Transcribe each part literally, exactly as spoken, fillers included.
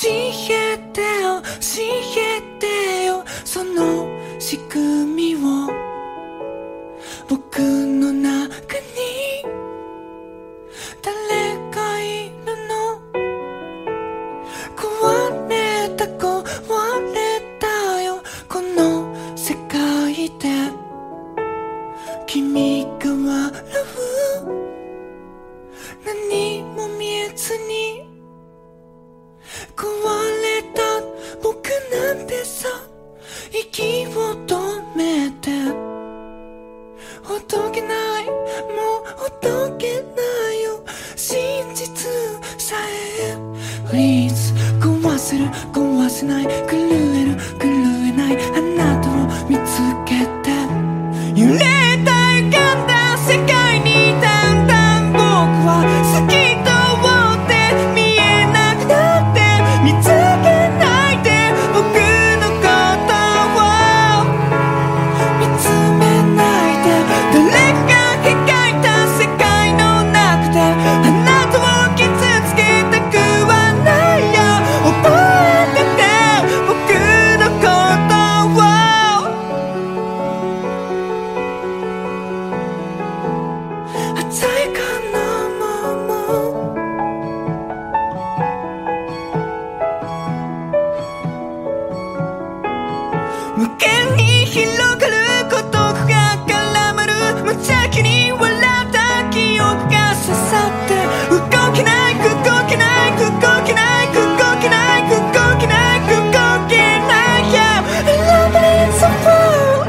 えてよ教えてよその仕組みを僕の中に誰がいるの壊れた壊れたよこの世界で君が笑う何も見えずに壊れた僕なんてさ息を止めてほどけないもうほどけないよ真実さえ Please 壊せる壊せない狂える狂えないあなたを見つけて揺れた歪んだ世界にだんだん僕は透き通って見えなくなって見つけないで僕のことを見つめないで誰かが描いた世界の中であなたを傷つけたくはないよ覚えてて僕のことを鮮やかなまま無限に広がる孤独が絡まる無邪気に笑った記憶が刺さって動けない動けない動けない動けない動けない動けない Yeah, I love it so far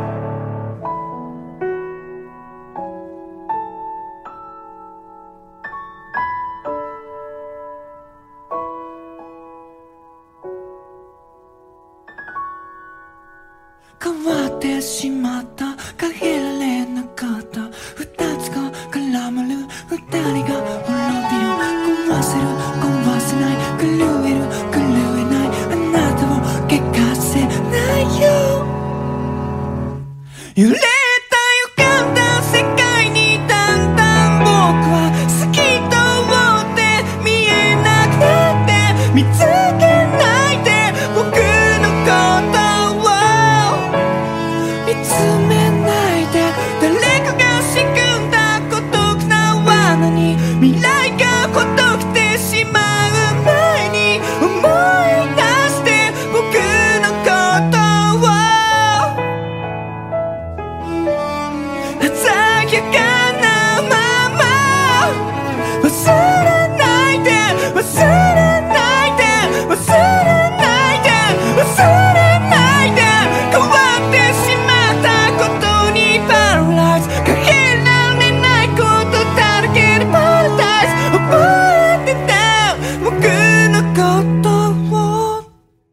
変わってしまった変えられなかった二つが絡まる二人が滅びる壊せる壊せない狂える狂えないあなたを怪我せないよ揺れた歪んだ世界にだんだん僕は透き通って見えなくなって見つけないで僕のこと見つめないで誰かが仕組んだ孤独な罠に未来がほどけてしまう前に思い出して僕のことを鮮やかなまま忘れないで忘れないで忘れないで忘れないで変わってしまうことにパラダイスかけられないことだらけでパラダイス覚えてて僕のことを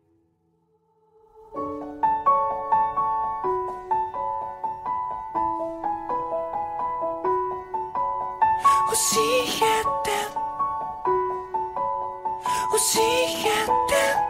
教えて教えて